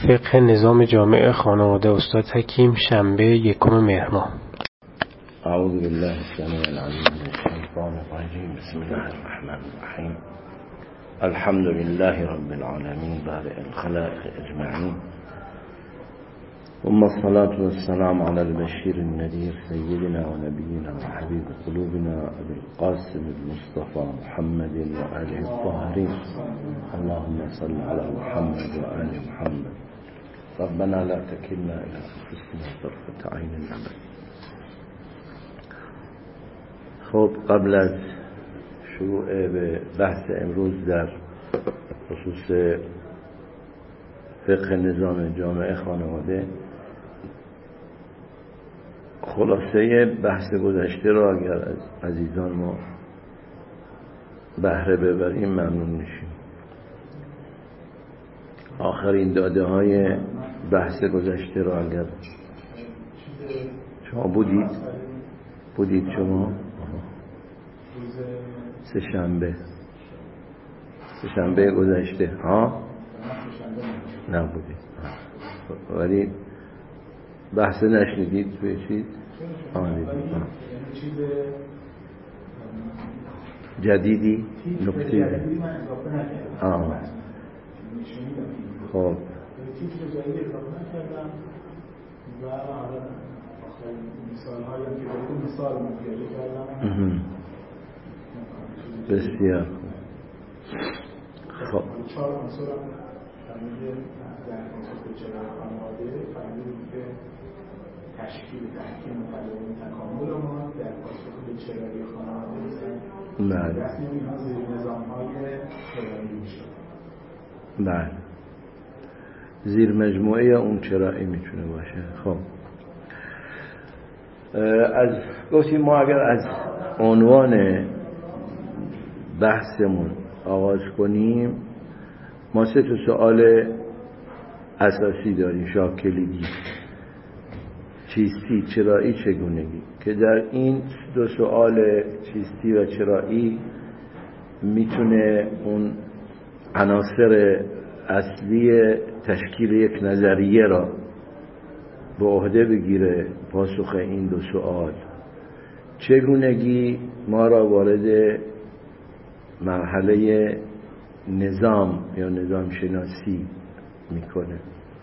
فقه نظام جامع خانواده استاد حکیم شنبه 1 مهر ماه. اعوذ بالله السمیع العلیم من الشیطان الرجیم بسم الله الرحمن الرحیم الحمد لله رب العالمین بارئ الخلائق اجمعین ثم الصلاة والسلام على البشير النذير سيدنا ونبينا وحبيب قلوبنا أبي القاسم المصطفى محمد وآله الطاهرين اللهم صل على محمد وآل محمد ربنا لا تكلنا إلى أنفسنا طرفة عين أبدا. خب قبل از شروع به بحث امروز در خصوص فقه نظام جامع خانواده، خلاصه بحث گذشته را اگر از عزیزان ما بهره ببریم ممنون میشیم. آخرین داده های بحث گذشته را اگر شما بودید شما سه شنبه گذشته نبودید ولی بحث نشنیدید به چیز جدیدی نکته خب و مثال هایی که دارید مثال متوجه کردم. بسیار خب 4 عنصر هم در کنسپت چرا خانواده فهمیدیم که تشکیل تحکیم مطلبه تکامل ما در کنسپت چرایی خانواده است. رسمی اینها زیر نظام های چرایی میشه. بله، زیر مجموعه اون چرایی میتونه باشه. خب از گفتیم ما اگر از عنوان بحثمون آغاز کنیم، ما 3 سوال اساسی داریم، شاه کلیدی: چیستی، چرایی، چگونگی، که در این 2 سوال چیستی و چرایی میتونه اون عناصر اصلی تشکیل یک نظریه را به عهده بگیره. پاسخ این 2 سوال. چگونگی ما را وارد مرحله نظام یا نظام شناسی میکنه.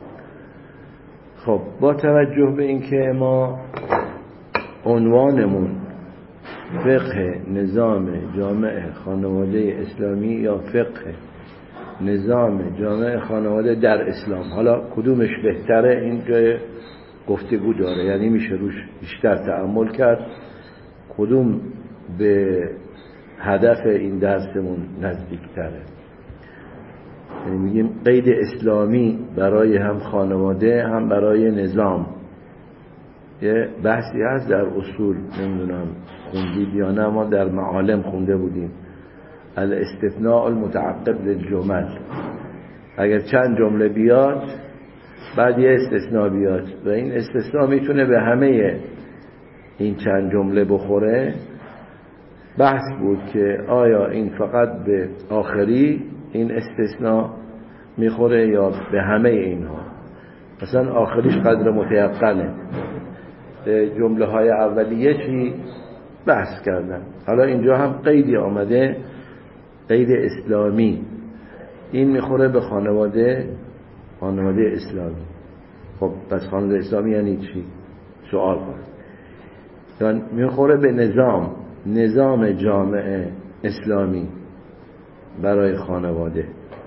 خب با توجه به اینکه ما عنوانمون فقه نظام جامع خانواده اسلامی یا فقه نظام جامع خانواده در اسلام، حالا کدومش بهتره این جای گفتگو داره، یعنی میشه روش بیشتر تأمل کرد کدوم به هدف این درسمون نزدیکتره. یعنی میگیم قید اسلامی برای هم خانواده هم برای نظام. یه بحثی هست در اصول، نمیدونم خوندید یا نه، ما در معالم خونده بودیم، الاستثناء المتعقب للجمل. اگر چند جمله بیاد بعد یه استثناء بیاد و این استثناء میتونه به همه این چند جمله بخوره. بحث بود که آیا این فقط به آخری این استثناء میخوره یا به همه اینها. مثلا آخریش قدر متیقنه، جمله های اولیه چی بحث کردن. حالا اینجا هم قیدی آمده، قید اسلامی، این میخوره به خانواده اسلامی. خب پس خانواده اسلامی یعنی چی؟ سوال کنید. یعنی میخوره به نظام جامع اسلامی برای خانواده.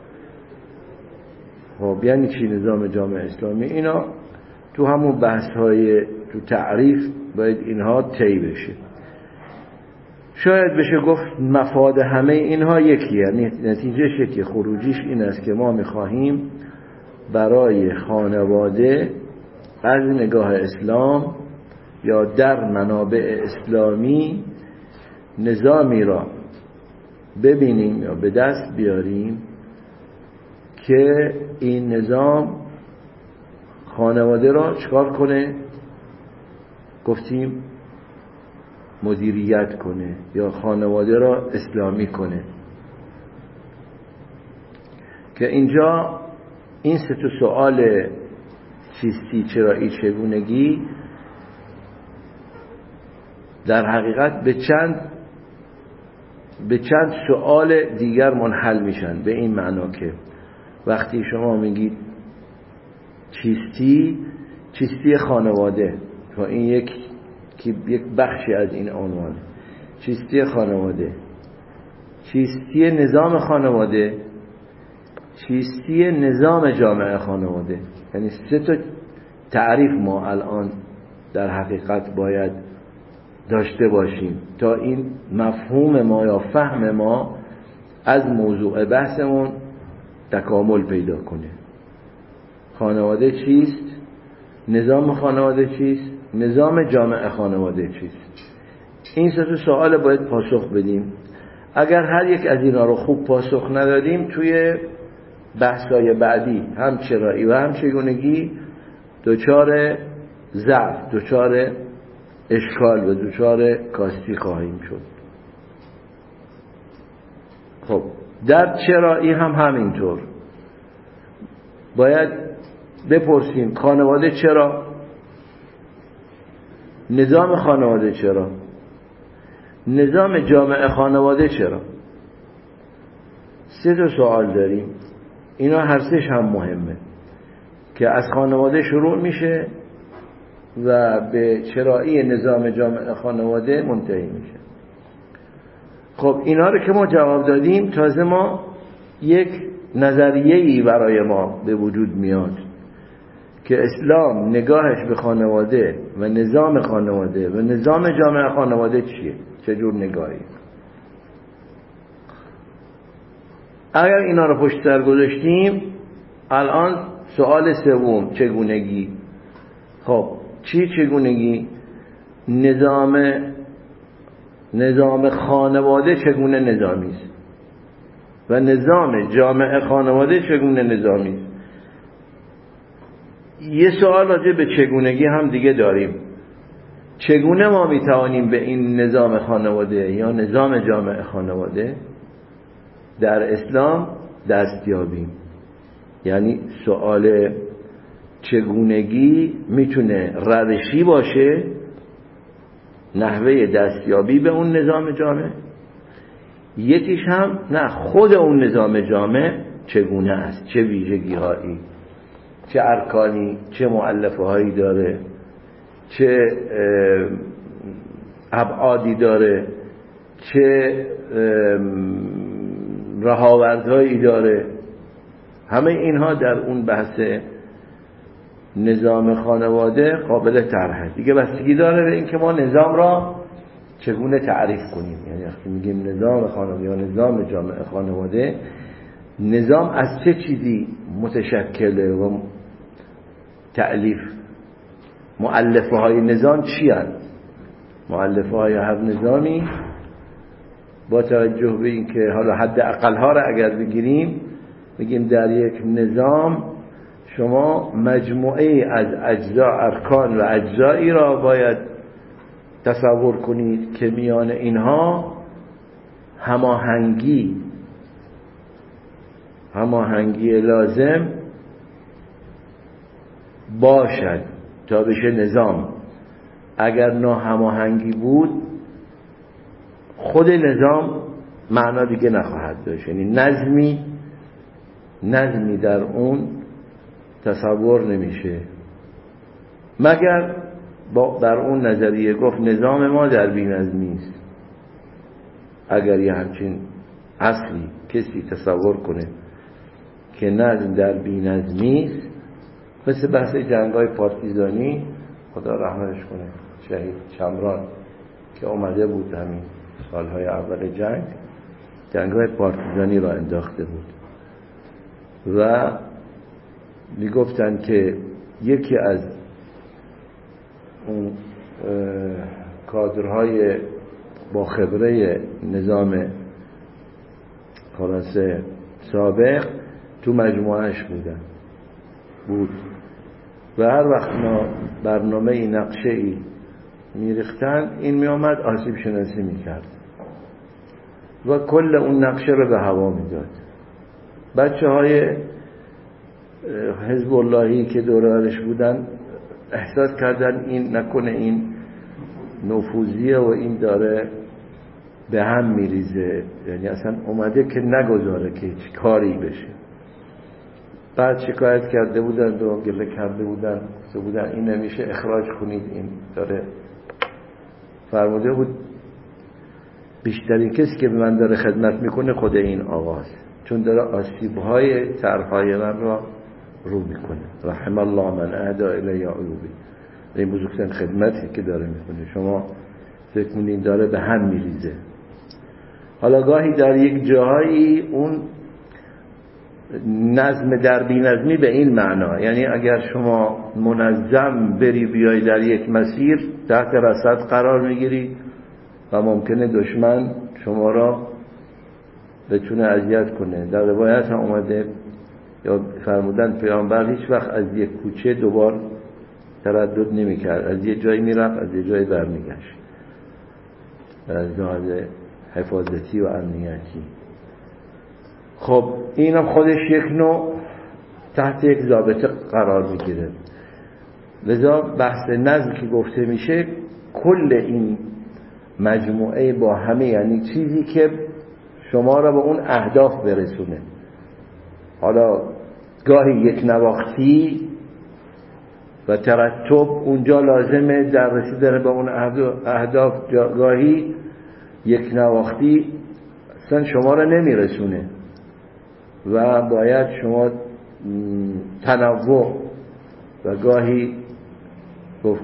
خب یعنی چی نظام جامع اسلامی؟ اینا تو همون بحث های تو تعریف باید اینها طی بشه. شاید بشه گفت مفاد همه اینها یکیه، یعنی نتیجهش یکی، خروجیش این است که ما میخواهیم برای خانواده از نگاه اسلام یا در منابع اسلامی نظامی را ببینیم یا به دست بیاریم که این نظام خانواده را چکار کنه؟ گفتیم مدیریت کنه یا خانواده را اسلامی کنه. که اینجا این سه تا سوال چیستی، چرایی، چگونگی در حقیقت به چند سوال دیگر منحل میشن. به این معنا که وقتی شما میگید چیستی خانواده، تا این یک بخشی از این عنوان، چیستی خانواده، چیستی نظام خانواده، چیستی نظام جامعه خانواده، یعنی سه تا تعریف ما الان در حقیقت باید داشته باشیم تا این مفهوم ما یا فهم ما از موضوع بحثمون تکامل پیدا کنه. خانواده چیست؟ نظام خانواده چیست؟ نظام جامعه خانواده چیست؟ این سه تا سوال باید پاسخ بدیم. اگر هر یک از اینا رو خوب پاسخ ندادیم، توی بحث‌های بعدی هم چرایی و هم چگونگی دچار ضعف، دچار اشکال و دچار کاستی خواهیم شد. خب در چرایی هم همینطور باید بپرسیم خانواده چرا؟ نظام خانواده چرا؟ نظام جامعه خانواده چرا؟ سه تا سوال داریم. اینا هر سه‌ش هم مهمه که از خانواده شروع میشه و به چرایی نظام جامعه خانواده منتهی میشه. خب اینا رو که ما جواب دادیم، تازه ما یک نظریه‌ای برای ما به وجود میاد که اسلام نگاهش به خانواده و نظام خانواده و نظام جامعه خانواده چیه، چجور نگاهی. اگر اینا رو پشت سر گذاشتیم، الان سوال سوم چگونگی. خب چگونگی؟ نظام خانواده چگونه نظامی است و نظام جامعه خانواده چگونه نظامی است. یه سوال راجع به چگونگی هم دیگه داریم. چگونه ما میتوانیم به این نظام خانواده یا نظام جامعه خانواده در اسلام دست یابیم؟ یعنی سوال چگونگی میتونه روشی باشه، نحوه دستیابی به اون نظام جامعه. یکیش هم نه، خود اون نظام جامعه چگونه است، چه ویژگی هایی، چه ارکانی، چه مؤلفه هایی داره، چه ابعادی داره، چه رهاوردهایی داره. همه اینها در اون بحث نظام خانواده قابل طرحه. دیگه بستگی داره به این که ما نظام را چگونه تعریف کنیم. یعنی وقتی میگیم نظام خانواده یا نظام جامعه خانواده، نظام از چه چیزی متشکله و تألیف، مؤلفه های نظام چی هست؟ مؤلفه های هر نظامی با توجه به این که حالا حد اقل ها را اگر بگیریم، بگیم در یک نظام شما مجموعه از اجزا، ارکان و اجزایی را باید تصور کنید که میان اینها هماهنگی لازم باشد تا بشه نظام. اگر ناهماهنگی بود، خود نظام معنا دیگه نخواهد داشت. یعنی نظمی در اون تصور نمیشه، مگر در اون نظریه گفت نظام ما در بی‌نظمی است. اگر یه همچین اصلی کسی تصور کنه که نظم در بی‌نظمی است، مثل بحث جنگ‌های پارتیزانی، خدا رحمتش کنه، شهید شمران که اومده بود همین سالهای اول جنگ‌های پارتیزانی را انداخته بود و میگفتن که یکی از اون کادرهای با خبره نظام خلاصه سابق تو مجموعهش بود و هر وقت ما برنامه نقشه‌ای میریختن، این میامد آسیب شناسی میکرد و کل اون نقشه رو به هوا میداد. بچه های حزب اللهی که دورش بودن احساس کردن این نکنه این نفوذیه و این داره به هم میریزه، یعنی اصلا اومده که نگذاره که هیچ کاری بشه. بعد شکایت کرده بودن و گله کرده بودن این نمیشه اخراج کنید، این داره. فرموده بود بیشترین کسی که به من داره خدمت میکنه خود این آقاست، چون داره آسیب‌های طرح‌های من را رو میکنه. رحم الله من اهدا الی عیوبی. این بزرگترین خدمتی که داره میکنه. شما فکر کنید داره به هم میریزه. حالا گاهی در یک جاهایی اون نظم در بی‌نظمی به این معنا، یعنی اگر شما منظم بری بیای در یک مسیر تحت رصد قرار میگیری و ممکنه دشمن شما را بتونه اذیت کنه. در روایت هم اومده یا فرمودن پیامبر هیچ وقت از یک کوچه دوبار تردد نمی‌کرد، از یک جایی میرفت از یک جایی برمیگشت، از لحاظ حفاظتی و امنیتی. خب اینم خودش یک نوع تحت یک ضابطه قرار میگیره. لذا بحث نظم که گفته میشه کل این مجموعه با همه، یعنی چیزی که شما را به اون اهداف برسونه. حالا گاهی یک نواختی و ترتب اونجا لازمه در رسیدن به اون اهداف، گاهی یک نواختی اصلا شما را نمیرسونه و باید شما تنوع و گاهی گفت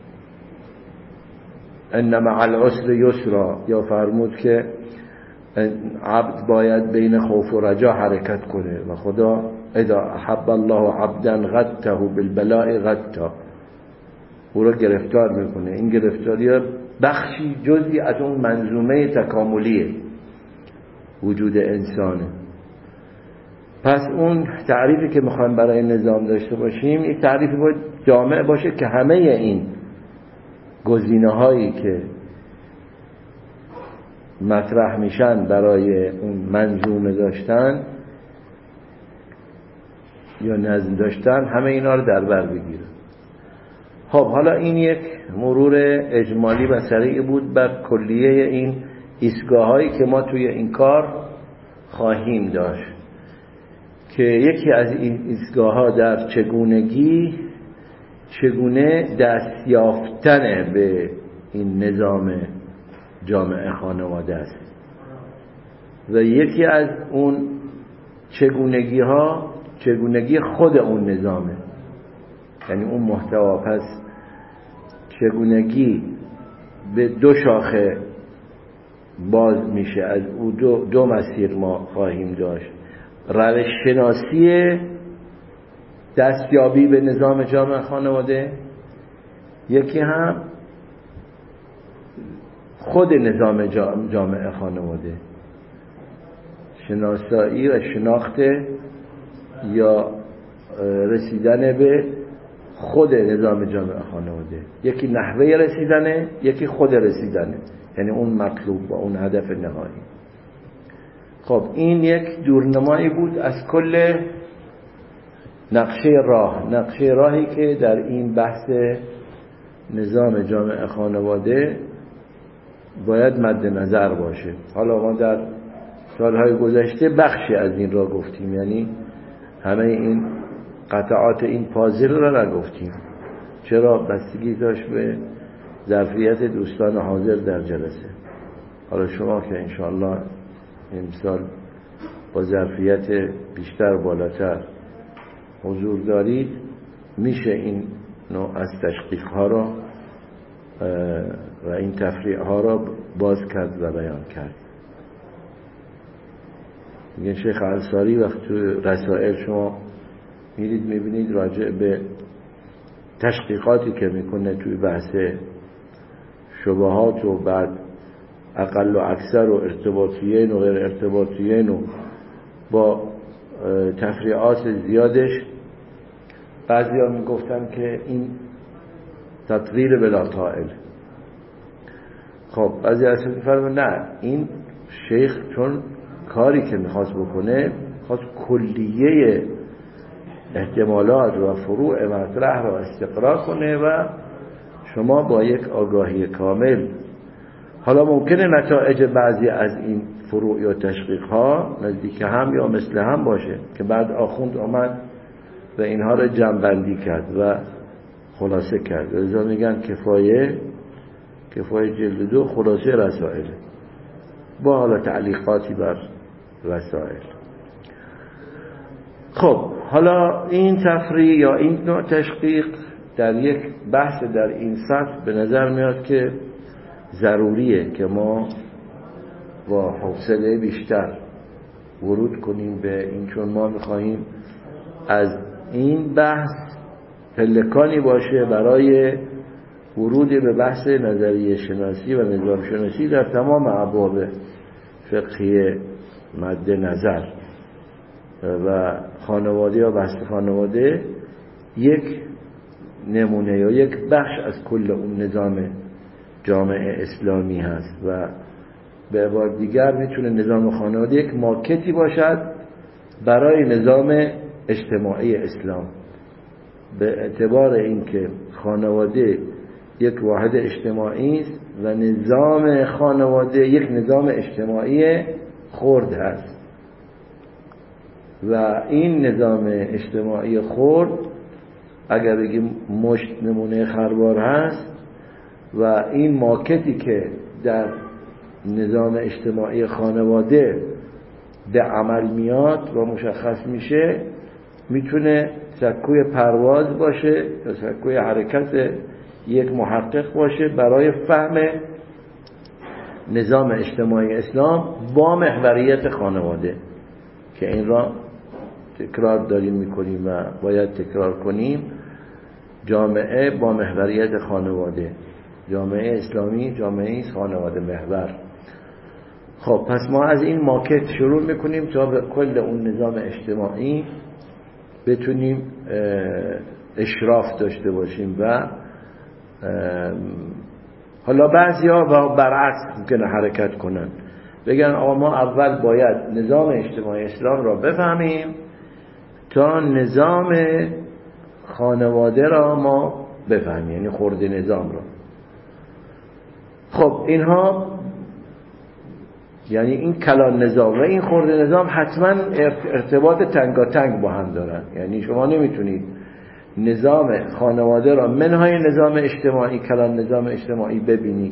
ان مع العسر یسرا، یا فرمود که عبد باید بین خوف و رجا حرکت کنه و خدا اذا احب الله عبدا غته بالبلاء غتا، او را گرفتار میکنه. این گرفتاری بخشی جزئی از اون منظومه تکاملی وجود انسانه. پس اون تعریفی که میخوایم برای نظام داشته باشیم یک تعریفی باید جامع باشه که همه این گزینه هایی که مطرح میشن برای اون منظومه داشتن یا نظم داشتن همه اینا رو در بر بگیره. خب حالا این یک مرور اجمالی و سریع بود بر کلیه این ایستگاه هایی که ما توی این کار خواهیم داشت، که یکی از این ایستگاه ها در چگونه دست یافتن به این نظام جامعه خانواده است و یکی از اون چگونگی خود اون نظامه، یعنی اون محتوا. پس چگونگی به دو شاخه باز میشه، از او دو مسیر ما خواهیم داشت: روش شناسی دستیابی به نظام جامعه خانواده، یکی هم خود نظام جامعه خانواده، شناسایی و شناخت یا رسیدن به خود نظام جامعه خانواده. یکی نحوه رسیدنه، یکی خود رسیدنه، یعنی اون مطلوب و اون هدف نهایی. خب این یک دورنمایی بود از کل نقشه راهی که در این بحث نظام جامعه خانواده باید مد نظر باشه. حالا ما در سالهای گذشته بخشی از این را گفتیم، یعنی همه این قطعات این پازل را نگفتیم. چرا؟ بستگی داشت به ظرفیت دوستان حاضر در جلسه. حالا شما که انشاءالله امسال با ظرفیت بیشتر بالاتر حضور دارید، میشه این نوع از تشقیق ها را و این تفریع ها را باز کرد و بیان کرد. میگن شیخ انصاری وقت تو رسائل شما میرید میبینید راجع به تشقیقاتی که میکنه توی بحث شبهات و بعد اقل و اکثر و ارتباطیین و غیر ارتباطیین و با تفریعات زیادش، بعضی ها میگفتن که این تطویر بلا طائل. خب بعضی ها میفرمون نه، این شیخ چون کاری که میخواست بکنه خواست کلیه احتمالات و فروع مطرح را استقرار کنه و شما با یک آگاهی کامل، حالا ممکنه نتایج بعضی از این فروع یا تشقیق ها نزدیک هم یا مثل هم باشه که بعد آخوند آمد و اینها را جمع بندی کرد و خلاصه کرد. لذا میگن کفایه جلد 2 خلاصه رسائل با حالا تعلیقاتی بر رسائل. خب حالا این تفریع یا این نوع تشقیق در یک بحث در این سطح به نظر میاد که ضروریه که ما با حوصله بیشتر ورود کنیم به این، چون ما میخواهیم از این بحث پلکانی باشه برای ورود به بحث نظریه شناسی و نظام شناسی در تمام ابواب فقهی مد نظر. و خانواده یا بحث خانواده یک نمونه یا یک بخش از کل اون نظام جامعه اسلامی هست و به عبارت دیگر میتونه نظام خانواده یک ماکتی باشد برای نظام اجتماعی اسلام، به اعتبار اینکه خانواده یک واحد اجتماعی است و نظام خانواده یک نظام اجتماعی خرد هست و این نظام اجتماعی خرد اگر بگیم مشت نمونه خروار هست و این ماکتی که در نظام اجتماعی خانواده به عمل میاد و مشخص میشه میتونه سکوی پرواز باشه یا سکوی حرکت یک محقق باشه برای فهم نظام اجتماعی اسلام با محوریت خانواده که این را تکرار داریم میکنیم و باید تکرار کنیم. جامعه با محوریت خانواده، جامعه اسلامی جامعه است خانواده محور. خب پس ما از این ماکت شروع میکنیم تا به کل اون نظام اجتماعی بتونیم اشراف داشته باشیم و حالا بعضیا برعکس ممکنه حرکت کنن، بگن آقا ما اول باید نظام اجتماعی اسلام را بفهمیم تا نظام خانواده را ما بفهمیم، یعنی خرد نظام را. خب اینها یعنی این کلان نظام و این خرد نظام حتما ارتباط تنگاتنگ با هم دارن، یعنی شما نمیتونید نظام خانواده را منهای نظام اجتماعی کلان نظام اجتماعی ببینید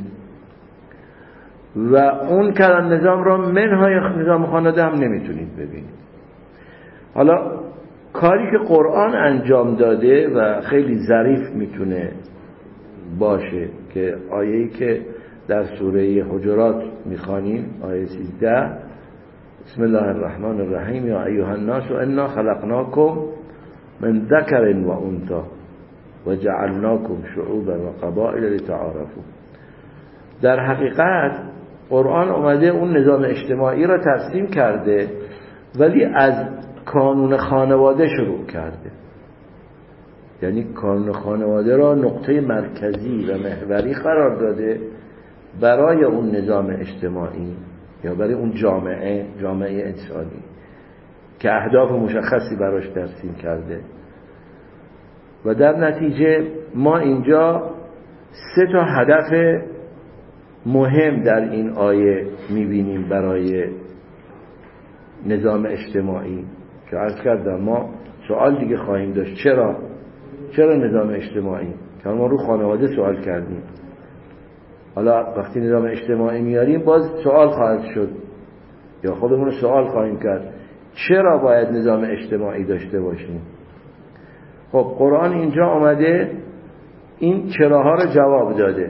و اون کلان نظام را منهای نظام خانواده هم نمیتونید ببینید. حالا کاری که قرآن انجام داده و خیلی ظریف میتونه باشه که آیه‌ای که در سوره حجرات میخوانیم آیه 13 بسم الله الرحمن الرحیم یا ایها الناس انا خلقناکم من ذکر و انثی و جعلناکم شعوبا و قبائل لتعارفوا. در حقیقت قرآن اومده اون نظام اجتماعی را ترسیم کرده ولی از کانون خانواده شروع کرده، یعنی کانون خانواده را نقطه مرکزی و محوری قرار داده برای اون نظام اجتماعی یا برای اون جامعه انسانی که اهداف مشخصی براش ترسیم کرده. و در نتیجه ما اینجا 3 تا هدف مهم در این آیه میبینیم برای نظام اجتماعی که عرض کردم ما سوال دیگه خواهیم داشت چرا نظام اجتماعی که ما رو خانواده سوال کردیم، حالا وقتی نظام اجتماعی میاریم باز سوال خواهد شد یا خودمون سوال خواهیم کرد چرا باید نظام اجتماعی داشته باشیم. خب قرآن اینجا آمده این چراها رو جواب داده،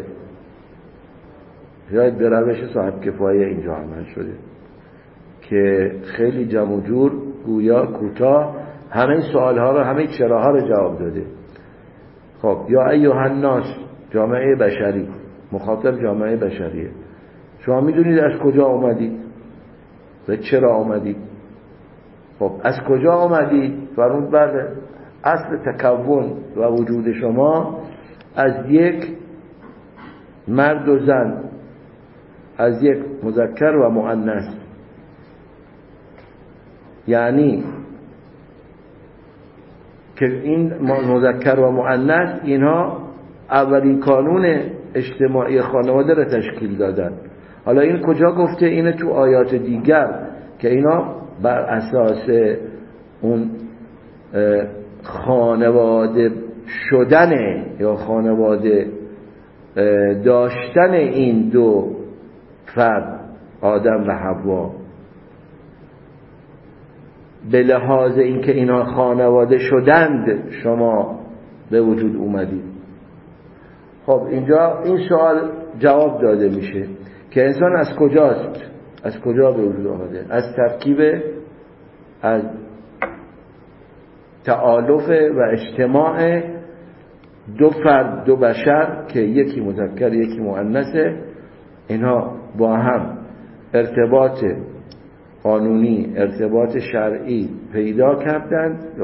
شاید به روش صاحب کفایه اینجا عمل شده که خیلی جمع و جور گویا کوتاه همه سوالها رو همه چراها رو جواب داده. خب یا ایها الناس جامعه بشری، مخاطب جامعه بشریه، شما میدونید از کجا آمدید و چرا آمدید. خب از کجا آمدید؟ فرمود بله اصل تکون و وجود شما از یک مرد و زن، از یک مذکر و مؤنث، یعنی که این مذکر و مؤنث اینها اولین کانون اجتماعی خانواده را تشکیل دادن. حالا این کجا گفته؟ اینه تو آیات دیگر که اینا بر اساس اون خانواده شدن یا خانواده داشتن این دو فرد آدم و حوا به لحاظ اینکه اینا خانواده شدند شما به وجود اومدید. خب اینجا این سوال جواب داده میشه که انسان از کجاست؟ از کجا به وجود آمده؟ از ترکیب از تآلف و اجتماع دو فرد، دو بشر که یکی مذکر یکی مؤنثه. اینها با هم ارتباط قانونی، ارتباط شرعی پیدا کردن یا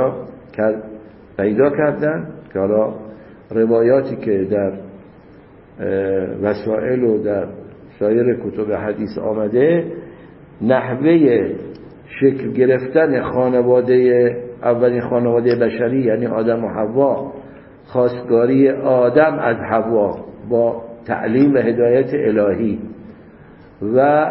پیدا کردن که حالا روایاتی که در وسائل و در سایر کتب حدیث آمده نحوه شکل گرفتن خانواده، اولین خانواده بشری یعنی آدم و حوا، خواستگاری آدم از حوا با تعلیم و هدایت الهی و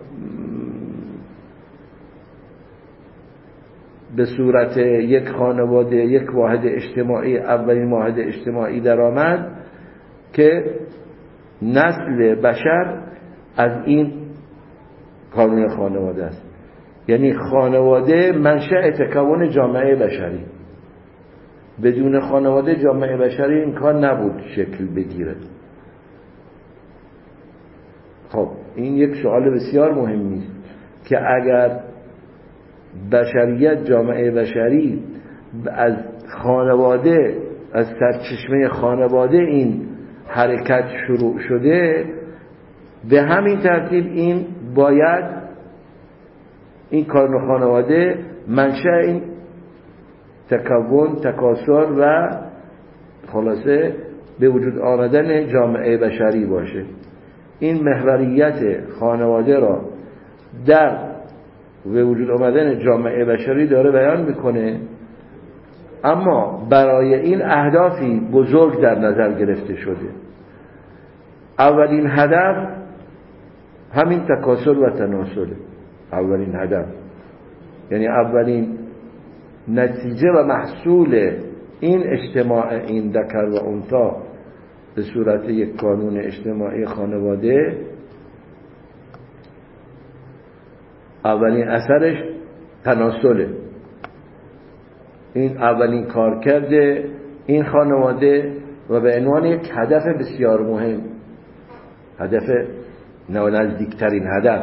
به صورت یک خانواده، یک واحد اجتماعی، اولین واحد اجتماعی در آمد که نسل بشر از این کانون خانواده است. یعنی خانواده منشأ تکون جامعه بشری. بدون خانواده جامعه بشری امکان نبود شکل بگیره. خب این یک سوال بسیار مهمی است که اگر بشریت، جامعه بشری از خانواده، از سرچشمه خانواده این حرکت شروع شده، به همین ترتیب این باید این کانون خانواده منشأ این تکون، تکاثر و خلاصه به وجود آمدن جامعه بشری باشه. این محوریت خانواده را در به وجود آمدن جامعه بشری داره بیان میکنه، اما برای این اهدافی بزرگ در نظر گرفته شده. اولین هدف همین تکاثر و تناسله. اولین هدف یعنی اولین نتیجه و محصول این اجتماع، این ذکر و انثی به صورت یک کانون اجتماعی خانواده، اولین اثرش تناسله. این اولین کارکرد این خانواده و به عنوان یک هدف بسیار مهم، هدف نزدیکترین هدف.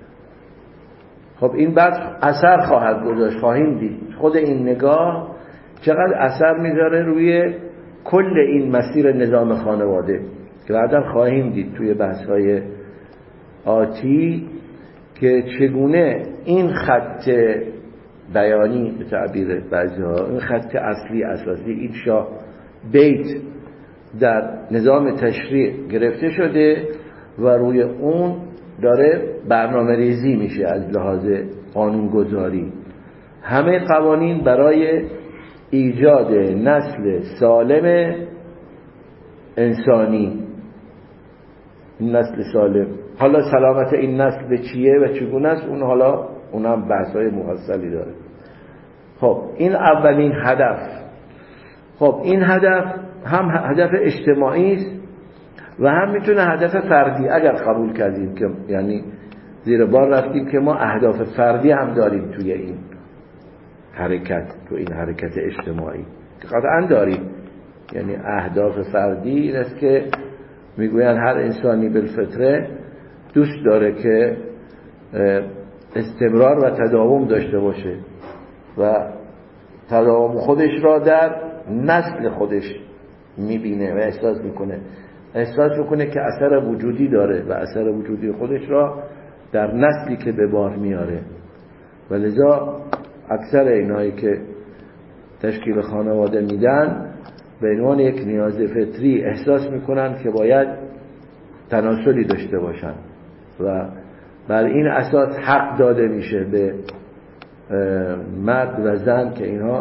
خب این بعد اثر خواهد گذاشت، خواهیم دید خود این نگاه چقدر اثر میذاره روی کل این مسیر نظام خانواده که بعدا خواهیم دید توی بحث‌های آتی که چگونه این خط بیانی به تعبیر بعضی‌ها، این خط اصلی اساسی، این شاه بیت در نظام تشریع گرفته شده و روی اون داره برنامه ریزی میشه از لحاظ قانونگذاری. همه قوانین برای ایجاد نسل سالم انسانی، این نسل سالم. حالا سلامت این نسل به چیه و چگونه است اون حالا اونم بحث‌های مفصلی داره. خب این اولین هدف. خب این هدف هم هدف اجتماعی است و هم میتونه هدف فردی، اگر قبول کردیم که یعنی زیر بار رفتیم که ما اهداف فردی هم داریم توی این حرکت، تو این حرکت اجتماعی که قطعا داریم. یعنی اهداف فردی این است که میگوین هر انسانی بالفطره دوست داره که استمرار و تداوم داشته باشه و تداوم خودش را در نسل خودش میبینه و احساس میکنه که اثر وجودی داره و اثر وجودی خودش را در نسلی که به بار میاره. و لذا اکثر اینایی که تشکیل خانواده میدن به عنوان یک نیاز فطری احساس میکنن که باید تناسلی داشته باشن و بر این اساس حق داده میشه به مرد و زن که اینها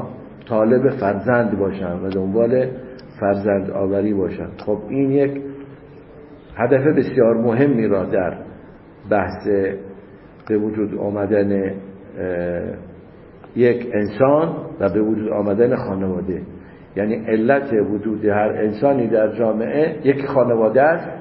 طالب فرزند باشن و دنبال فرزند آوری باشن. خب این یک هدف بسیار مهمی را در بحث به وجود آمدن یک انسان و به وجود آمدن خانواده، یعنی علت وجود هر انسانی در جامعه یک خانواده است،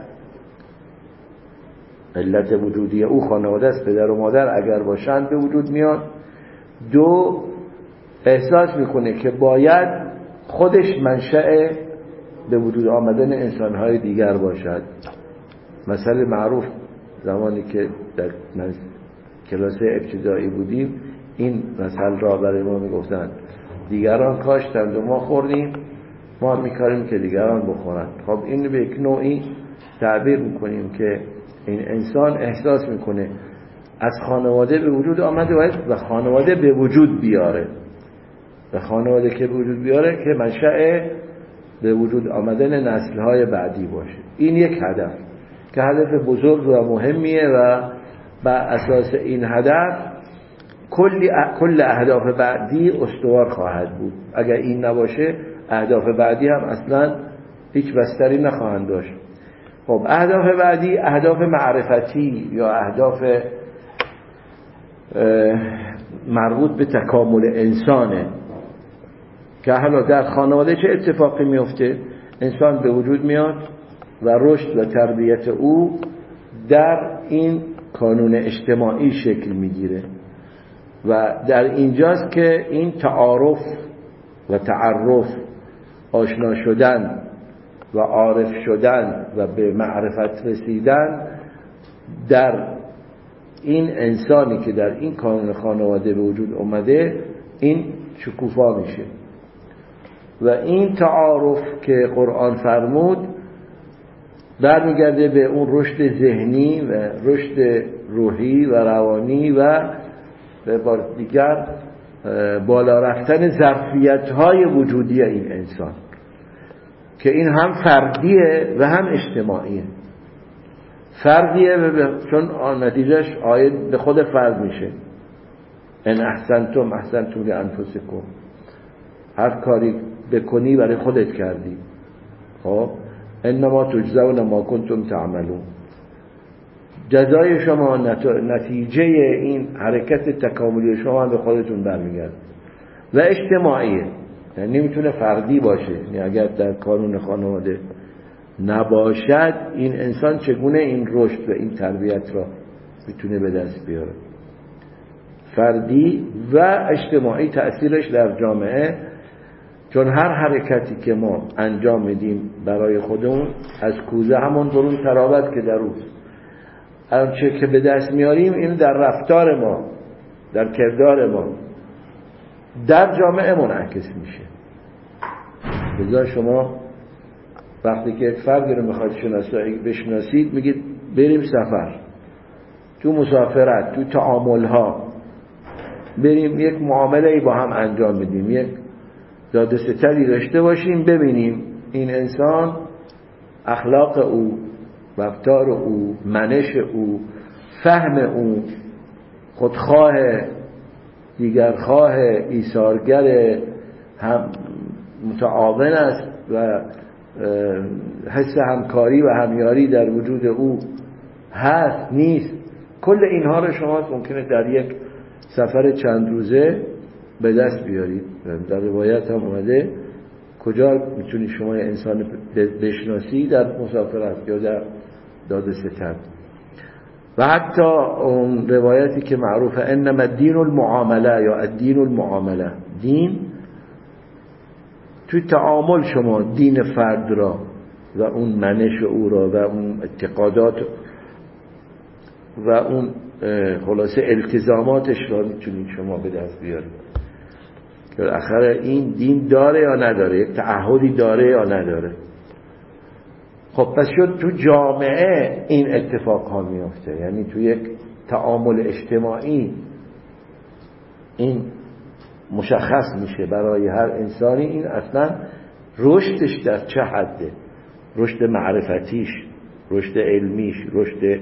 علت وجودی او خانواده است، پدر و مادر اگر باشند به وجود میاد. دو، احساس میکنه که باید خودش منشأ به وجود آمدن انسانهای دیگر باشد. مثل معروف زمانی که در کلاس ابتدایی بودیم این مثل را برای ما میگفتن: دیگران کاشتند و ما خوردیم، ما میکاریم که دیگران بخورند. خب این به یک نوعی تعبیر میکنیم که این انسان احساس میکنه از خانواده به وجود آمده و خانواده به وجود بیاره، و خانواده که به وجود بیاره که منشأ به وجود آمدن نسل‌های بعدی باشه. این یک هدف که هدف بزرگ و مهمیه و بر اساس این هدف کل اهداف بعدی استوار خواهد بود. اگر این نباشه اهداف بعدی هم اصلا هیچ بستری نخواهند داشت. خب اهداف بعدی اهداف معرفتی یا اهداف مربوط به تکامل انسانه که حالا در خانواده چه اتفاقی میفته؟ انسان به وجود میاد و رشد و تربیت او در این کانون اجتماعی شکل میگیره و در اینجاست که این تعارف و تعرف، آشنا شدن و عارف شدن و به معرفت رسیدن در این انسانی که در این کانون خانواده به وجود اومده این شکوفا میشه. و این تعارف که قرآن فرمود برمیگرده به اون رشد ذهنی و رشد روحی و روانی و به بار دیگر بالا رفتن ظرفیت‌های وجودی این انسان که این هم فردیه و هم اجتماعیه. فردیه چون نتیجهش عاید به خود فرد میشه. ان احسنتم احسنتم لانفسکم، هر کاری بکنی برای خودت کردی. خب انما تجزون ما کنتم تعملون، جزای شما نتیجه این حرکت تکاملی شما به خودتون برمیگرده. و اجتماعیه، یعنی نمیتونه فردی باشه، یعنی اگر در کانون خانواده نباشد این انسان چگونه این رشد و این تربیت را میتونه به دست بیاره؟ فردی و اجتماعی تأثیرش در جامعه، چون هر حرکتی که ما انجام میدیم برای خودمون از کوزه همون برون تراوت که در اوست، آنچه که به دست میاریم این در رفتار ما، در کردار ما، در جامعه منعکس میشه. لذا شما وقتی که یک فردی رو میخواید بشناسید میگید بریم سفر، تو مسافرت، تو تعاملها بریم یک معامله با هم انجام بدیم، یک داد و ستدی داشته باشیم، ببینیم این انسان اخلاق او، رفتار او، منش او، فهم او، خودخواه، دیگرخواه، ایثارگر، هم متعاون است و حس همکاری و همیاری در وجود او هست نیست. کل اینها رو شما ممکنه در یک سفر چند روزه به دست بیارید. در روایت هم اومده کجا میتونی شما انسان بشناسی؟ در مسافرت یا در داد ستد. و حتی اون روایتی که معروفه انما الدین المعامله یا الدین المعامله، دین توی تعامل شما دین فرد را و اون منش او را و اون اعتقادات و اون خلاصه التزاماتش را میتونید شما به دست بیارید که آخر این دین داره یا نداره، یک تعهدی داره یا نداره. خب پس شد تو جامعه این اتفاق ها میفته، یعنی تو یک تعامل اجتماعی این مشخص میشه برای هر انسانی این اصلا رشدش در چه حده، رشد معرفتیش، رشد علمیش، رشد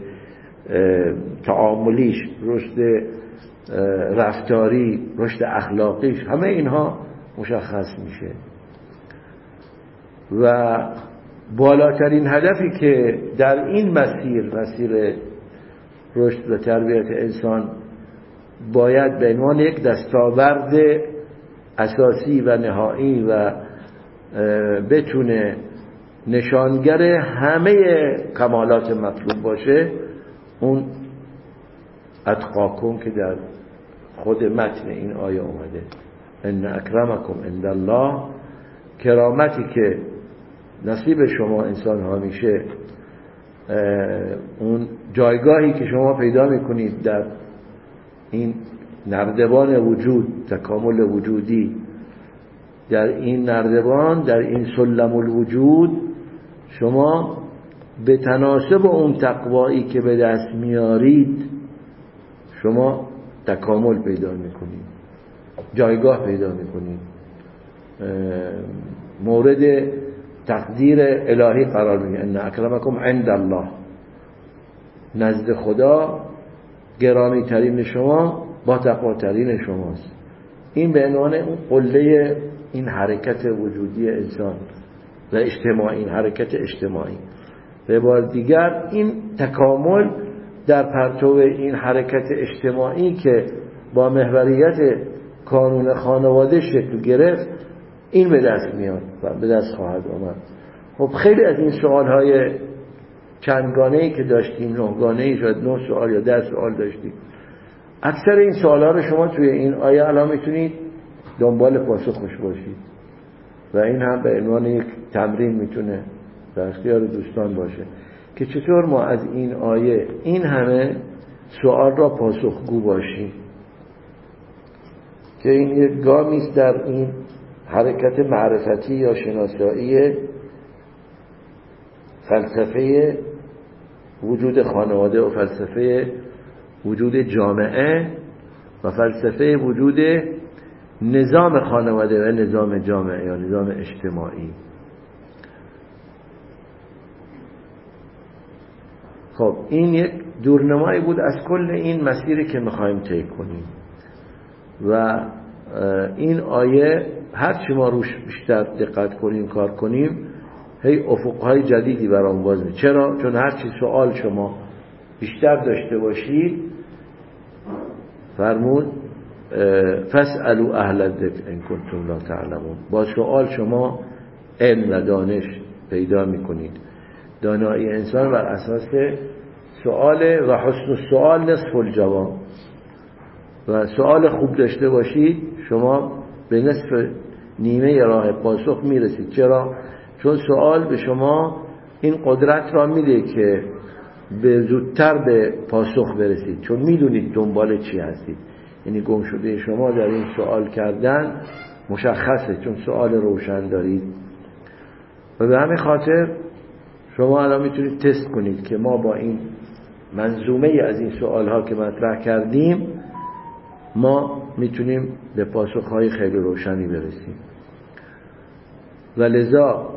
تعاملیش، رشد رفتاری، رشد اخلاقیش، همه اینها مشخص میشه. و بالاترین هدفی که در این مسیر رشد و تربیت انسان باید به عنوان یک دستاورد اساسی و نهایی و بتونه نشانگر همه کمالات مطلوب باشه، اون اتقاکم که در خود متن این آیه اومده، ان اکرمکم عند الله، کرامتی که نصیب شما انسان ها میشه، اون جایگاهی که شما پیدا میکنید در این نردبان وجود، تکامل وجودی، در این نردبان، در این سلم الوجود، شما به تناسب اون تقوایی که به دست میارید شما تکامل پیدا میکنید، جایگاه پیدا میکنید، مورد تقدیر الهی قرار میگیرید. ان اکرمکم عند الله، نزد خدا گرامی ترین شما با تقوا ترین شماست. این به عنوان اون قله این حرکت وجودی انسان و اجتماعی، این حرکت اجتماعی. به بار دیگر این تکامل در پرتو این حرکت اجتماعی که با محوریت کانون خانواده شکل گرفت، این به دست میاد و به دست خواهد آمد. خب خیلی از این سوالهای چندگانه‌ای که داشتیم، 9 گانه‌ای، شاید 9 سوال یا 10 سوال داشتیم، اکثر این سوالها رو شما توی این آیه الان میتونید دنبال پاسخش باشید و این هم به عنوان یک تمرین میتونه در اختیار دوستان باشه که چطور ما از این آیه این همه سوال را پاسخگو باشیم، که این یک گامی است در این حرکت معرفتی یا شناسایی فلسفه وجود خانواده و فلسفه وجود جامعه و فلسفه وجود نظام خانواده و نظام جامعه یا نظام اجتماعی. خب این یک دورنمایی بود از کل این مسیری که میخوایم طی کنیم و این آیه هرچی ما روش بیشتر دقت کنیم، کار کنیم، هی افقهای جدیدی برام باز میشه. چرا؟ چون هرچی سوال شما بیشتر داشته باشید، فرمود فاسألوا اهل الذکر ان کنتم لا تعلمون، با سوال شما علم و دانش پیدا میکنید. دانایی انسان بر اساس سوال و حسن السؤال نصف الجواب، و سوال خوب داشته باشید شما به نصف نیمه راه پاسخ میرسید. چرا؟ چون سوال به شما این قدرت را میده که به زودتر به پاسخ برسید، چون میدونید دنبال چی هستید. یعنی گم شده شما در این سوال کردن مشخصه، چون سوال روشن دارید. و به همین خاطر شما الان میتونید تست کنید که ما با این منظومه از این سوال ها که مطرح کردیم ما میتونیم به پاسخ های خیلی روشنی برسیم. و لذا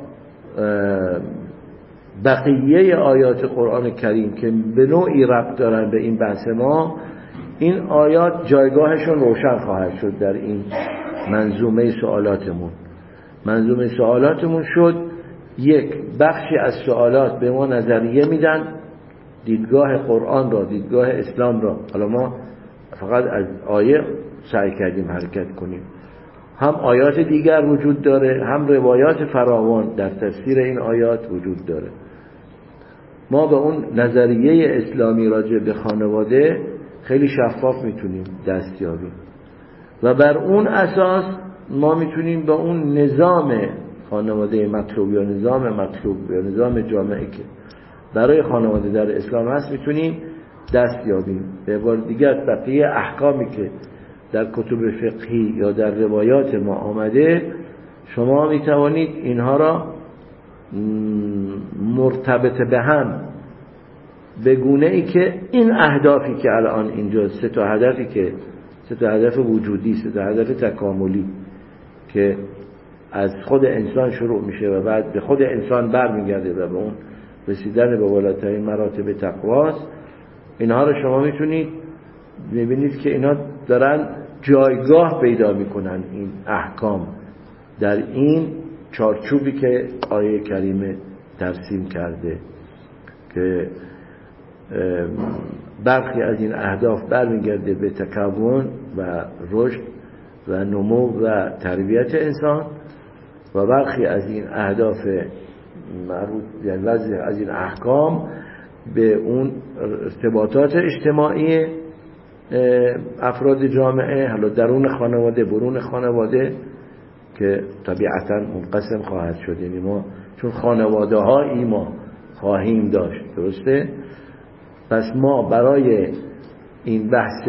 بقیه آیات قرآن کریم که به نوعی ربط دارن به این بحث ما، این آیات جایگاهشون روشن خواهد شد در این منظومه سوالاتمون. منظومه سوالاتمون شد یک بخشی از سوالات به ما نظریه میدن، دیدگاه قرآن را، دیدگاه اسلام را. حالا ما فقط از آیه سعی کردیم حرکت کنیم، هم آیات دیگر وجود داره، هم روایات فراوان در تفسیر این آیات وجود داره. ما به اون نظریه اسلامی راجع به خانواده خیلی شفاف میتونیم دست یابیم و بر اون اساس ما میتونیم به اون نظام خانواده مطلوب یا نظام مطلوب یا نظام جامعه که برای خانواده در اسلام هست میتونیم دست یابیم. به عبارت دیگر بقیه احکامی که در کتب فقهی یا در روایات ما آمده، شما میتوانید اینها را مرتبط به هم به گونه ای که این اهدافی که الان اینجا سه تا هدف وجودی، 3 هدف تکاملی که از خود انسان شروع میشه و بعد به خود انسان برمیگرده و به اون رسیدن به بالاترین مراتب تقواست، اینها رو شما میتونید ببینید که اینا دارن جایگاه پیدا میکنن، این احکام در این چارچوبی که آیه کریمه ترسیم کرده که برخی از این اهداف برمیگرده به تکون و رشد و نمو و تربیت انسان و برخی از این اهداف مربوط یعنی وضع از این احکام به اون ارتباطات اجتماعی افراد جامعه، حالا درون خانواده برون خانواده، که طبیعتاً منقسم خواهد شد. یعنی ما چون خانواده هایی ما خواهیم داشت، درسته؟ پس ما برای این بحث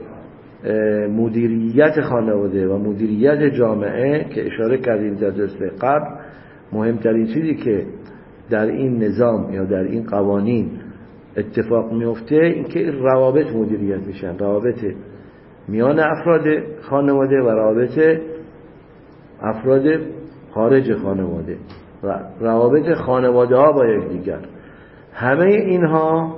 مدیریت خانواده و مدیریت جامعه که اشاره کردیم در درس قبل، مهمترین چیزی که در این نظام یا در این قوانین اتفاق میفته این که روابط مدیریت میشن، روابط میان افراد خانواده و روابط افراد خارج خانواده و روابط خانواده ها با یکدیگر. همه اینها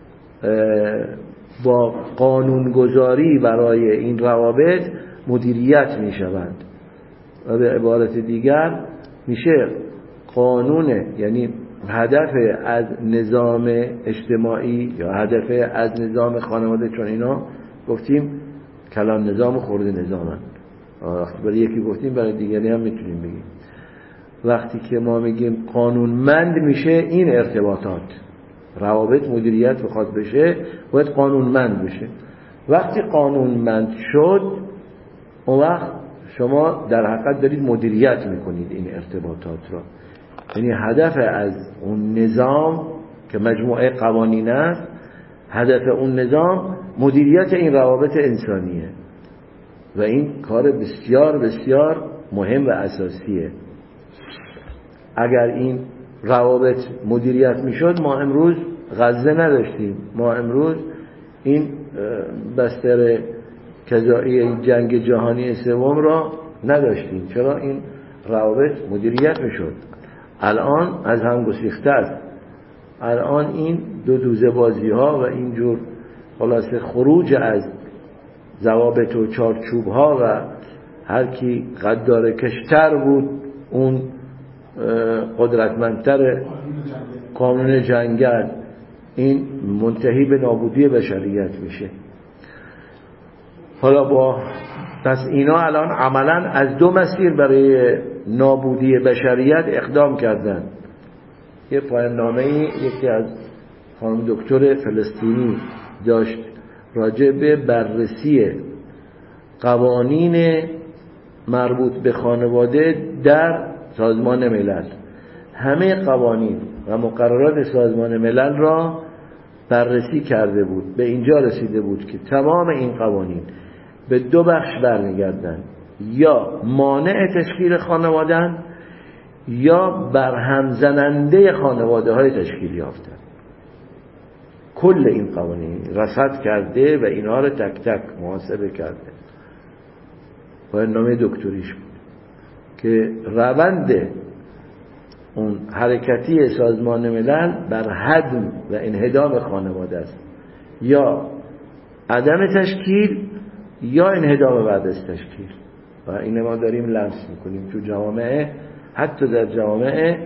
با قانونگذاری برای این روابط مدیریت می شوند و به عبارت دیگر میشه قانون، یعنی هدف از نظام اجتماعی یا هدف از نظام خانواده، چون اینا گفتیم کلان نظام و خرد نظامن، وقتی برای یکی گفتیم برای دیگری هم میتونیم بگیم. وقتی که ما میگیم قانونمند میشه این ارتباطات، روابط مدیریت بخواد بشه باید قانونمند بشه. وقتی قانونمند شد اون وقت شما در حقیقت دارید مدیریت میکنید این ارتباطات را. یعنی هدف از اون نظام که مجموعه قوانین است، هدف اون نظام مدیریت این روابط انسانیه و این کار بسیار بسیار مهم و اساسیه. اگر این روابط مدیریت میشد ما امروز غزه نداشتیم، ما امروز این بستر کذایی جنگ جهانی سوم را نداشتیم. چرا؟ این روابط مدیریت میشد. الان از هم گسیخته است. الان این دو دوزه بازی ها و اینجور خلاصه خروج از ضوابط و چارچوب ها و هر کی قدار کشتر بود اون قدرتمندتر، قانون جنگل، این منتهی به نابودی بشریت میشه. حالا با پس اینا الان عملا از دو مسیر برای نابودی بشریت اقدام کردن. یه پایان نامه یکی از خانم دکتر فلسطینی داشت راجع به بررسی قوانین مربوط به خانواده در سازمان ملل. همه قوانین و مقررات سازمان ملل را بررسی کرده بود. به اینجا رسیده بود که تمام این قوانین به دو بخش برمیگردن: یا مانع تشکیل خانواده‌اند یا برهم زننده خانواده های تشکیل یافته. کل این قوانین رصد کرده و اینها رو تک تک محاسبه کرده. پایان نامه دکتریش بود که روند اون حرکتی سازمان ملل بر هدم و انهدام خانواده است، یا عدم تشکیل یا انهدام بعد از تشکیل. و این ما داریم لمس میکنیم تو جوامع، حتی در جوامع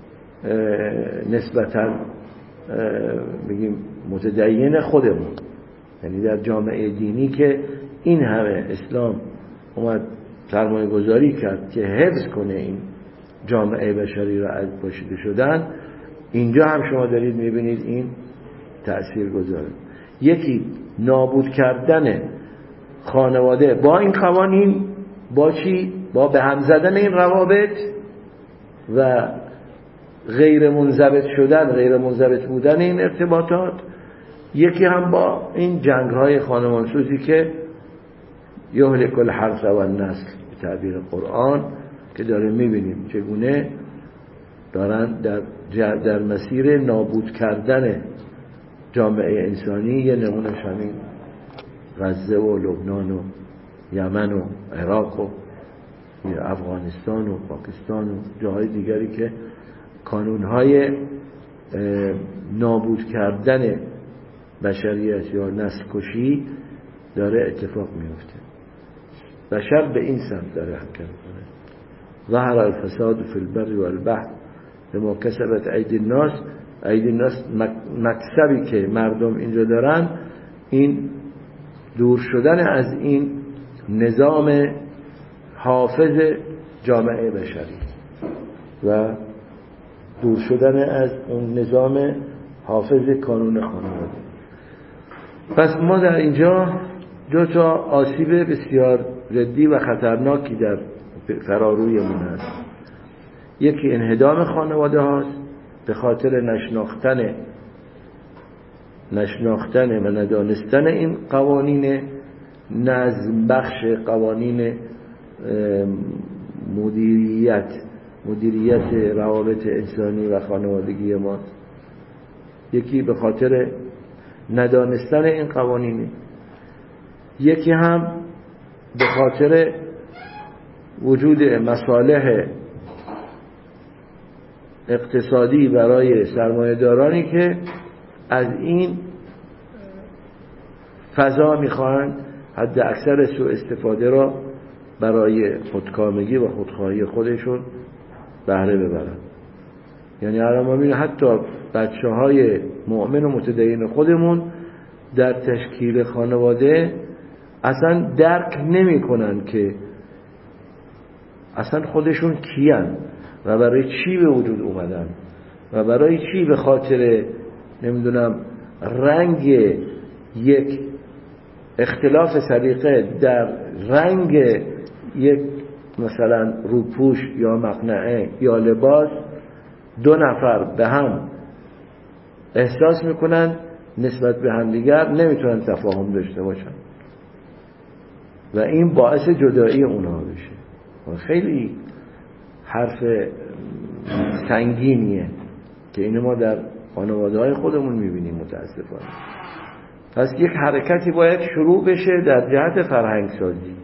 نسبتا بگیم متدین خودمون، یعنی در جامعه دینی که این همه اسلام اومد سرمایه گذاری کرد که حفظ کنه این جامعه بشری را از پاشیده شدن، اینجا هم شما دارید میبینید این تأثیر گذاره. یکی نابود کردن خانواده با این قوانین، با چی؟ با به هم زدن این روابط و غیر منضبط شدن، غیر منضبط بودن این ارتباطات. یکی هم با این جنگ‌های خانمانسوزی که یهلک الحرث و النسل به تعبیر قرآن که داریم میبینیم چگونه دارن در مسیر نابود کردن جامعه انسانی. یه نمونهش همین غزه و لبنان و یمن و عراق و افغانستان و پاکستان و جاهای دیگری که کانونهای نابود کردن بشریت یا نسل کشی داره اتفاق میفته. بشر به این سمت داره حرکت کنه. ظهر الفساد فی البر والبحر بما کسبت ایدی الناس. ایدی الناس مکسبی که مردم اینجا دارن، این دور شدن از این نظام حافظ جامعه بشری و دور شدن از اون نظام حافظ کانون خانواده. پس ما در اینجا دو تا آسیب بسیار جدی و خطرناکی در فرارویمون هست. یکی انهدام خانواده هاست به خاطر نشناختن و ندانستن این قوانین نظم بخش، قوانین مدیریت روابط انسانی و خانوادگی ما. یکی به خاطر ندانستن این قوانین، یکی هم به خاطر وجود مصالح اقتصادی برای سرمایه‌دارانی که از این فضا میخواهند حد اکثر سوء استفاده را برای خودکامگی و خودخواهی خودشون بهره ببرند. یعنی الان ما می‌بینیم حتی بچه‌های مؤمن و متدین خودمون در تشکیل خانواده اصلا درک نمی‌کنن که اصلا خودشون کیان و برای چی به وجود اومدن و برای چی به خاطر نمیدونم رنگ یک اختلاف سلیقه در رنگ یک مثلا روپوش یا مقنعه یا لباس دو نفر به هم احساس میکنن نسبت به هم دیگر نمیتونن تفاهم داشته باشن و این باعث جدایی اونها بشه. خیلی حرف سنگینیه که اینو ما در خانواده‌های خودمون میبینیم متاسفانه. پس یک حرکتی باید شروع بشه در جهت فرهنگ سازی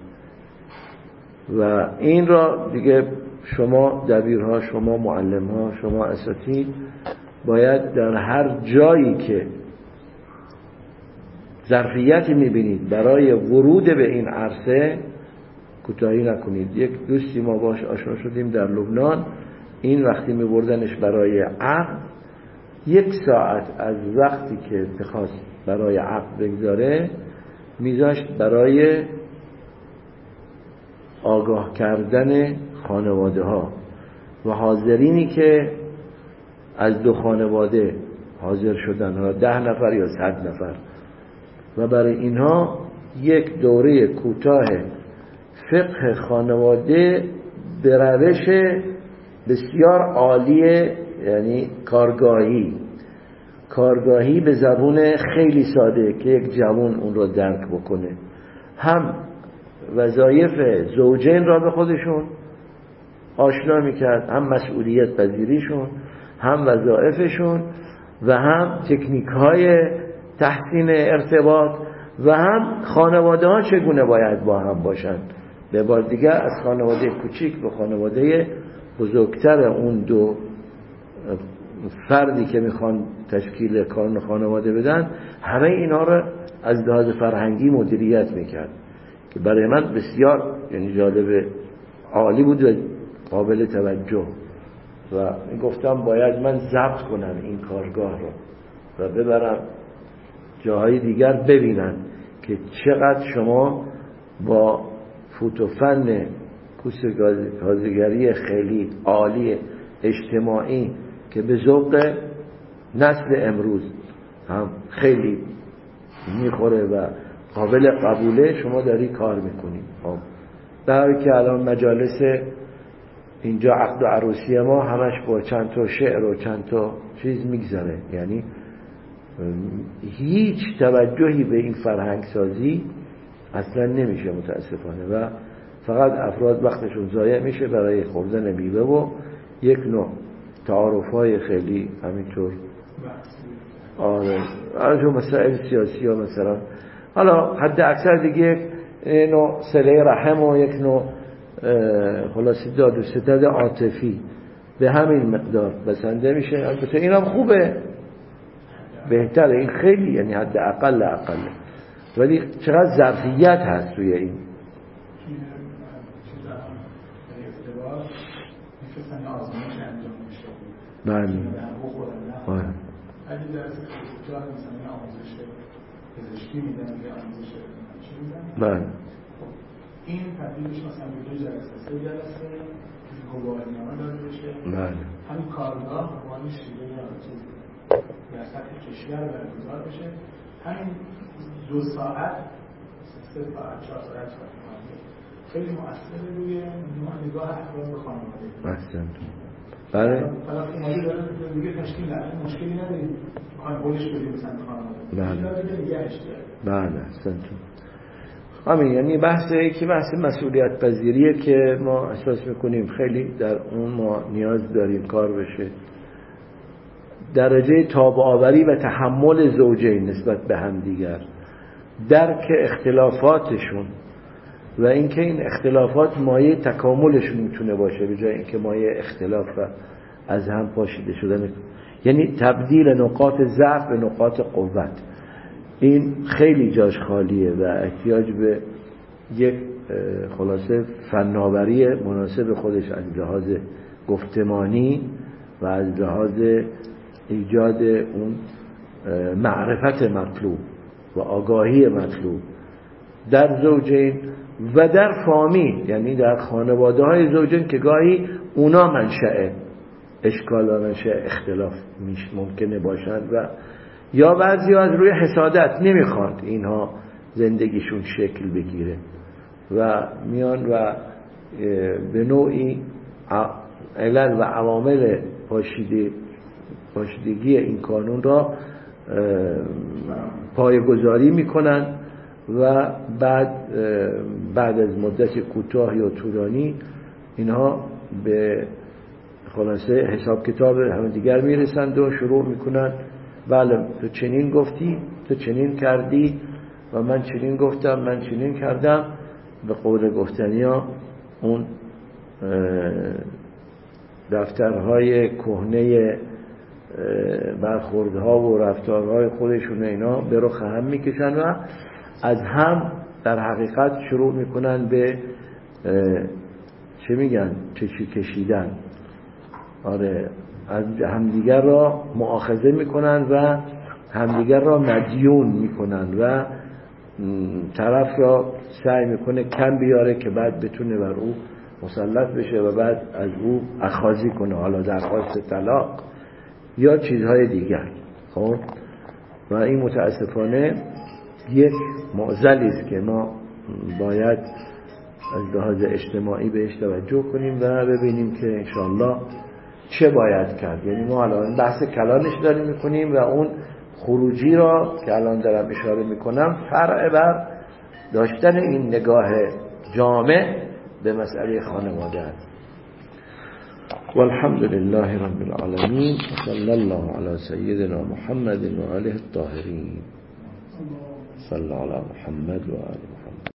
و این را دیگه شما دبیرها، شما معلمها، شما اساتید باید در هر جایی که ظرفیتی میبینید برای ورود به این عرصه کوتاهی نکنید. یک دوستی ما باش آشنا شدیم در لبنان، این وقتی میبردنش برای عقد 1 ساعت از وقتی که میخواست برای عقد بگذاره میذاشت برای آگاه کردن خانواده ها و حاضرینی که از 2 خانواده حاضر شدن، 10 نفر یا 100 نفر، و برای اینها یک دوره کوتاه فقه خانواده به روش بسیار عالیه، یعنی کارگاهی به زبون خیلی ساده که یک جوان اون رو درک بکنه، هم وظایف زوجین را به خودشون آشنا میکرد، هم مسئولیت پذیریشون، هم وظایفشون و هم تکنیک های تحسین ارتباط و هم خانواده ها چگونه باید با هم باشن. به بار دیگر از خانواده کوچیک به خانواده بزرگتر اون 2 فردی که میخوان تشکیل کانون خانواده بدن، همه اینا رو از لحاظ فرهنگی مدیریت میکرد که برای من بسیار یعنی جالب عالی بود و قابل توجه و گفتم باید من ضبط کنم این کارگاه رو و ببرم جاهای دیگر ببینن که چقدر شما با فوتوفن کاسه‌گری خیلی عالی اجتماعی که به ذوق نسل امروز هم خیلی میخوره و قابل قبوله شما داری کار میکنی. در حالی که الان مجالس اینجا عقد و عروسی ما همش با چند تا شعر و چند تا چیز میگذره، یعنی هیچ توجهی به این فرهنگ سازی اصلا نمیشه متاسفانه و فقط افراد وقتشون ضایع میشه برای خوردن میوه و یک نوع تعارف‌های خیلی همینطور آره مسائل سیاسی ها مثلا، حالا حد اکثر دیگه نوع صله رحم و یک نوع خلاصی داد و ستد عاطفی به همین مقدار بسنده میشه. البته اینم خوبه، بهتره، این خیلی یعنی حد اقل ولی چقدر ظرفیت هست توی این مثلا یه آزمایش انجام میشه. بله. آره. اگه درس جا مثلا یه آموزش پزشکی میدن یا آموزش چی میدن؟ بله. این تبدیلش مثلا به 2 جلسه 3 جلسه گواهینامه داده بشه. بله. همین کارگاه عنوان شیوه یا چیز در سطح کشور برگزار بشه. همین 2 ساعت 3 ساعت 4 ساعت خیلی مؤثره روی نگاه افراد به خانواده. احسنت. بله. حالا این داره دیگه تشکیل نداره، مشکلی نداریم. می‌خوایم قولش بدیم مثلا خانواده. بله احسنت. همین یعنی بحث مسئولیت پذیریه که ما احساس میکنیم خیلی در اون ما نیاز داریم کار بشه. درجه تاب آوری و تحمل زوجین نسبت به هم دیگر، درک اختلافاتشون و اینکه این اختلافات مایه تکاملش میتونه باشه به جای اینکه مایه اختلاف و از هم پاشیده شدن، یعنی تبدیل نقاط ضعف به نقاط قوت. این خیلی جاش خالیه و احتیاج به یک خلاصه فناوری مناسب خودش از لحاظ گفتمانی و از لحاظ ایجاد اون معرفت مطلوب و آگاهی مطلوب در زوجین و در فامیل، یعنی در خانواده های زوجین که گاهی اونا منشأ اشکال و منشأ اختلاف ممکنه باشند و یا بعضی از روی حسادت نمیخواد اینها زندگیشون شکل بگیره و میان و به نوعی علل و عوامل پاشیدگی این قانون را پایه‌گذاری میکنن و بعد از مدت کوتاه یا طولانی اینها به خلاصه حساب کتاب همدیگر میرسند و شروع میکنن بله تو چنین گفتی، تو چنین کردی و من چنین گفتم، من چنین کردم. به قول گفتنی ها اون دفترهای کهنه برخوردها و رفتارهای خودشون اینا به رخ هم میکشن و از هم در حقیقت شروع میکنن به چه میگن چشی کشیدن. آره از همدیگر را مؤاخذه میکنن و همدیگر را مدیون میکنن و طرف را سعی میکنه کم بیاره که بعد بتونه بر او مسلط بشه و بعد از او اخاذی کنه، حالا درخواست طلاق یا چیزهای دیگر. خب و این متاسفانه یک معضلی است که ما باید از لحاظ اجتماعی بهش توجه کنیم و ببینیم که انشاءالله چه باید کرد. یعنی ما الان بحث کلانش داریم میکنیم و اون خروجی را که الان دارم اشاره میکنم فرع بر داشتن این نگاه جامع به مسئله خانواده است. والحمد لله رب العالمین صلی الله علی سیدنا محمد و آله الطاهرین. صلی علی محمد و آله محمد.